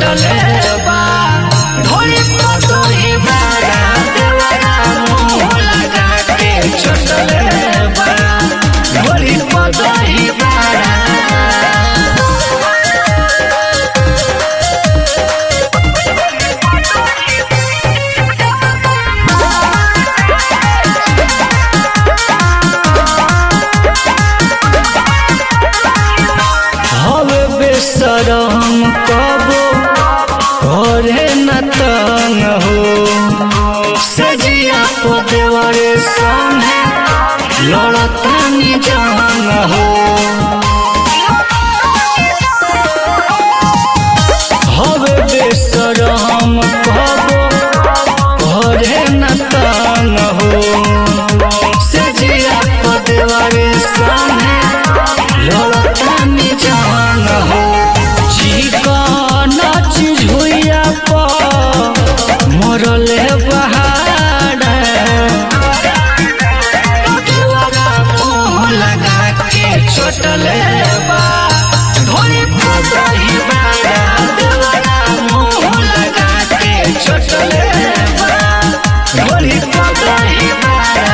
छोटले बा ढोली पतोही बारा देवरा मुँह लगा के छोटले बा ढोली पतोही बारा। बेशरम कबो करे न तंग हो सजिया को देवरे संगे लड़तानी जंग हो हवे बेशरम कबो करे न तंग हो सजिया को देवरे संगे लड़तानी जंग हो मोरले बहाड़ा मुँह लगा के छोटले बा ढोली पतोही बारा देवरा मुँह लगा के छोटले बा ढोली पतोही बारा।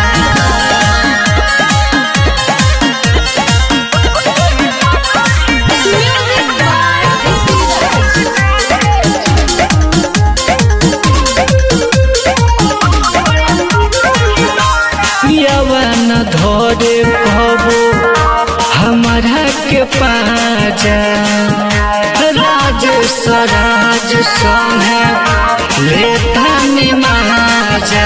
यवन धोरे कबो हमारा के पाजा राज सराज संगे लेता निमाजा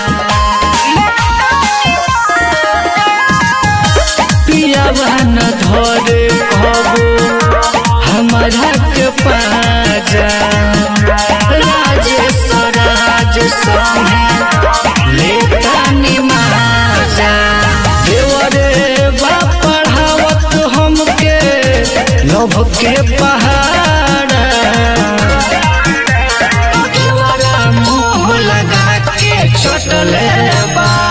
पियावन धोरे कबो हमारा के पाजा राज सराज संगे लेता निमाजा देवरे बा पढ़ावत हमके लभ के पहाड़ा देवरा मुँह लगा के छोटले बा